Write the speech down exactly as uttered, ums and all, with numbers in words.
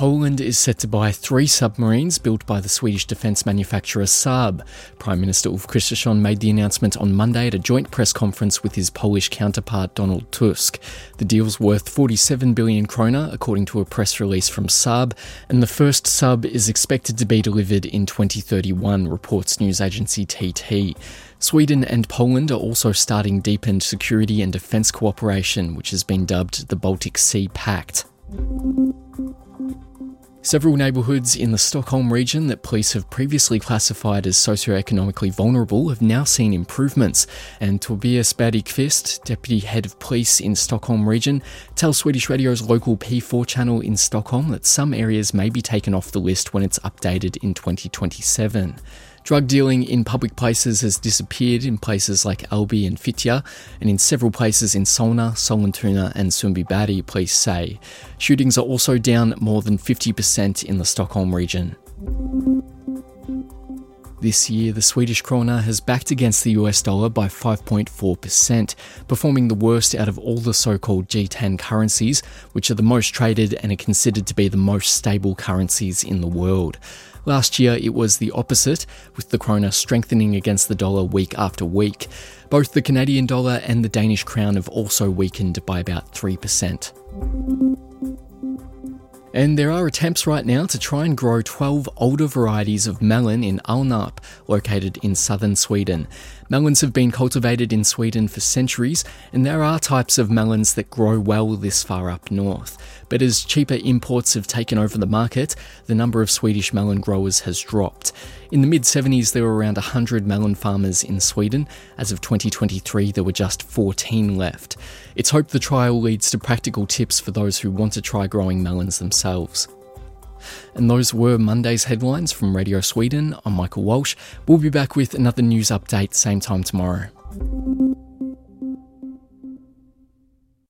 Poland is set to buy three submarines built by the Swedish defence manufacturer Saab. Prime Minister Ulf Kristersson made the announcement on Monday at a joint press conference with his Polish counterpart Donald Tusk. The deal's worth forty-seven billion krona, according to a press release from Saab, and the first sub is expected to be delivered in twenty thirty-one, reports news agency T T. Sweden and Poland are also starting deepened security and defence cooperation, which has been dubbed the Baltic Sea Pact. Several neighbourhoods in the Stockholm region that police have previously classified as socioeconomically vulnerable have now seen improvements, and Tobias Bergqvist, Deputy Head of Police in Stockholm region, tells Swedish Radio's local P four channel in Stockholm that some areas may be taken off the list when it's updated in twenty twenty-seven. Drug dealing in public places has disappeared in places like Alby and Fittja, and in several places in Solna, Sollentuna and Sundbyberg, police say. Shootings are also down more than fifty percent in the Stockholm region. This year, the Swedish krona has backed against the U S dollar by five point four percent, performing the worst out of all the so-called G ten currencies, which are the most traded and are considered to be the most stable currencies in the world. Last year, it was the opposite, with the krona strengthening against the dollar week after week. Both the Canadian dollar and the Danish crown have also weakened by about three percent. And there are attempts right now to try and grow twelve older varieties of melon in Alnarp, located in southern Sweden. Melons have been cultivated in Sweden for centuries, and there are types of melons that grow well this far up north. But as cheaper imports have taken over the market, the number of Swedish melon growers has dropped. In the mid seventies, there were around one hundred melon farmers in Sweden. As of twenty twenty-three, there were just fourteen left. It's hoped the trial leads to practical tips for those who want to try growing melons themselves. And those were Monday's headlines from Radio Sweden. I'm Michael Walsh. We'll be back with another news update same time tomorrow.